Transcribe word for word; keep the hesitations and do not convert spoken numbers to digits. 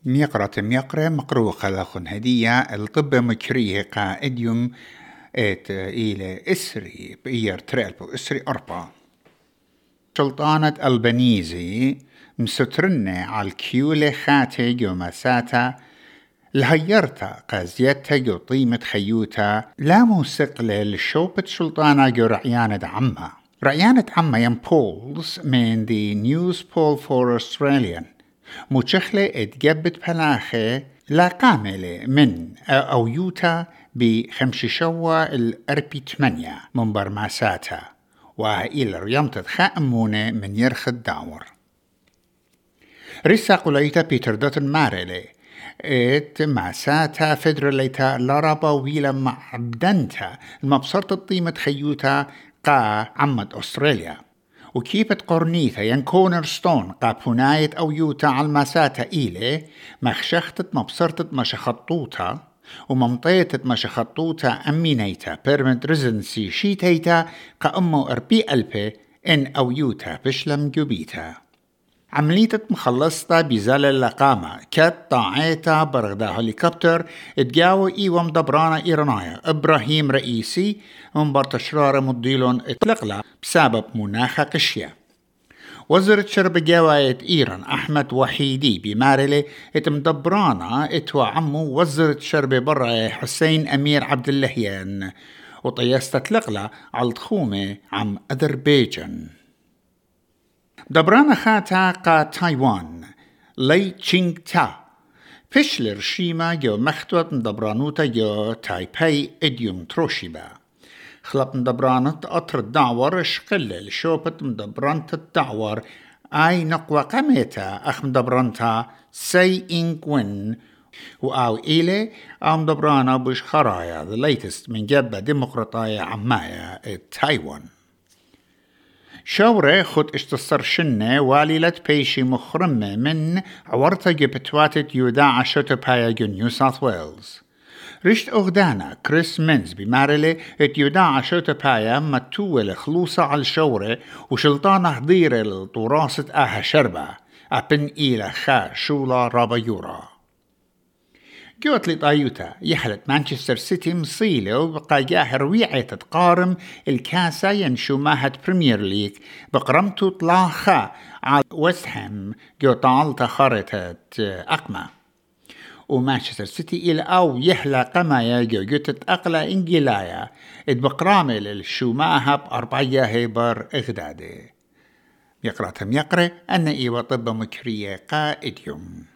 ميقرة ميقرة مقروء خلقن هدية الطب مكريه قائديوم ات إلى إسري بإير تريلبو إسري أربعة سلطانة البنيزي مسترنة على الكيولة خاتي جو مساتا الهيرتا قازيتا جو طيمة خيوتا لا موسقلة لشوبة سلطانة جو رعيانة عمها رعيانة عمها ين بولز من دي نيوز بول فور أستراليان متشخلة اتجبت بلاخة لا كاملة من أو يوتا بخمششوا الأربي تمانية من برماساتا وإلى ريامة خامونة من يرخ الدعور رسا قليتا بيتر دوتن مارلي ات ماساتا فدراليتا لارابا ويلا معبدنتا المبصرة الطيمة خيوتا قا عمد أستراليا وكيبت قرنيثا ين كونرستون قابوناية أو يوتا على المساتا إيلي مخشختت مبصرتت مشخطوتا وممطيتت مشخطوتا أمينيتا بيرمنت ريزنسي شيتيتا قأمو أربي ألبي إن أو يوتا بشلم جوبيتا عمليتت مخلصتا بزال اللقامة كات طاعيتا برغدا هليكوبتر اتجاو ايوام دبرانا ايرانايا ابراهيم رئيسي من برتشرار مديلون اتلقلا بسبب مناخ قشية وزارة شرب جواية ايران احمد وحيدي بمارلي اتمدبرانا اتوا عمو وزارة شرب برا حسين امير عبد اللهيان وطياستا تلقلا على التخومة عم اذربيجان دبرانا خاتا قا تايوان لي تشينغ تا فشلر شيما جو مختوت دبرانوتا جو تايباي اديوم تروشيبا خلط دبرانت قطر الدعور شقل الشوبت مدبرانت الدعور اي نقوى قميتا اخ مدبرانتا سي انكوين وآو إلي ام دبرانا بش خرايا the latest من جبة ديمقراطية عمايا تايوان شورة خد اشتصر شنة واليلة بيشي مخرمة من عورتا جبتواتت يوداع شوتو بايا جو نيو ساوث ويلز رشت أغدانا كريس مينز بمارلي ات يوداع شوتو بايا متوة خلوصة على الشورة وشلطانة حضيرة للطراسة آها شربة أبن إيلا خا شولا رابا يورا جوت لطايوتا يحلت مانشستر سيتي مصيلة وبقى جاه رويعة تقارم الكاسة ينشو ماهد بريمير ليج بقرمتو طلاخة على ويست هام جو طالتا خارطة أقمة ومانشستر سيتي إلى أو يحلى قمايا جو جوتت أقلى إنجيلايا اتبقرامل الشو ماها بأربعية هيبر إغدادي يقرأ تم يقرأ أن إيوة طب مكرية قائد يوم